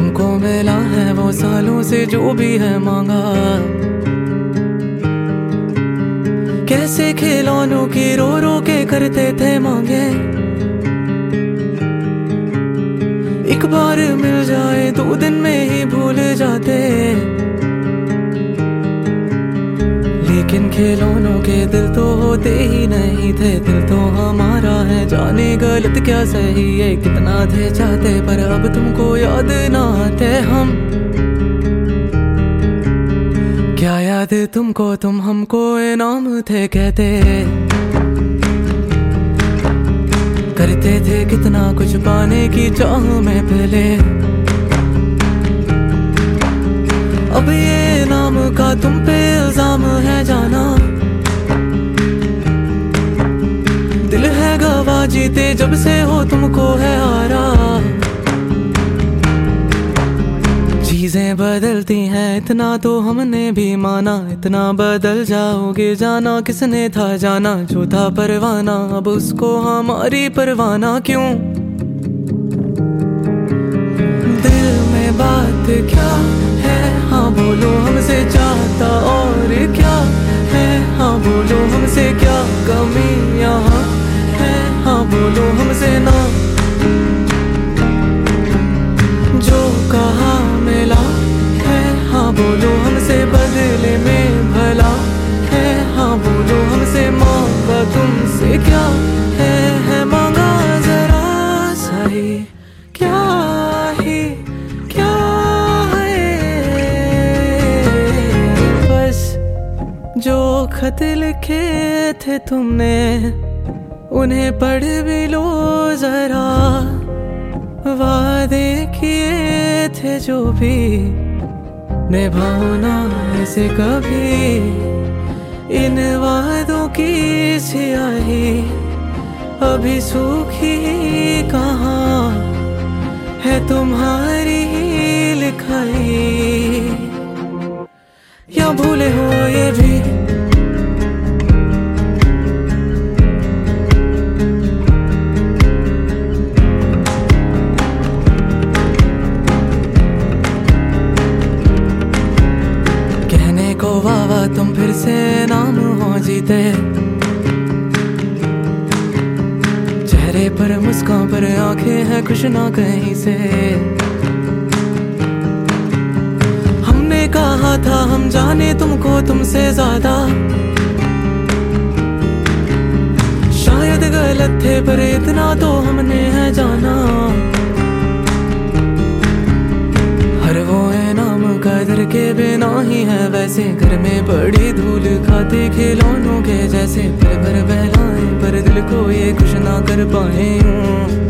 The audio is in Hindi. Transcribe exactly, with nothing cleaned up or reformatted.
तुमको मिला है वो सालों से जो भी है मांगा। कैसे खिलौनों की रो रो के करते थे मांगे, एक बार मिल जाए दो दिन में ही भूल जाते। लेकिन खिलौनों के दिल तो होते ही नहीं थे, दिल तो हमारा है। जाने गलत क्या सही है, कितना थे चाहते पर अब तुमको याद ना आते हम। क्या याद तुमको, तुम हमको इनाम थे कहते। करते थे कितना कुछ पाने की चाह में पहले। अब ये नाम का तुम पे इल्जाम है जाना। दिल है गवाह जीते जब से हो तुमको है हारा। चीजें बदलती हैं इतना तो हमने भी माना, इतना बदल जाओगे जाना किसने था जाना। जो था परवाना अब उसको हमारी परवाना क्यों। दिल में बात क्या है, हाँ बोलो हमसे चाहता और क्या है, हाँ बोलो हमसे क्या कमी यहाँ है, हाँ बोलो हमसे ना। जो कहा मिला है, हाँ बोलो हमसे बदले में भला है, हाँ बोलो हमसे मांगा तुमसे क्या है, है मांगा जरा सही क्या ही क्या है। बस जो खत लिखे थे तुमने उन्हें पढ़ भी लो जरा। वादे किए थे जो भी निभाना ऐसे कभी। इन वादों की स्याही अभी सूखी कहाँ है तुम्हारी लिखाई। या भूले हो ये भी को वावा तुम फिर से नाम हो जीते। चेहरे पर मुस्कान पर आंखें हैं खुश ना कहीं से। हमने कहा था हम जाने तुमको तुमसे ज्यादा। शायद गलत थे पर इतना तो हमने है जाना। हर वो इनाम कदर के बिना ही है वैसे। घर में बड़ी धूल खाते खिलौनों के जैसे। पल भर बहलाएं पर दिल को ये खुश ना कर पाए यूं।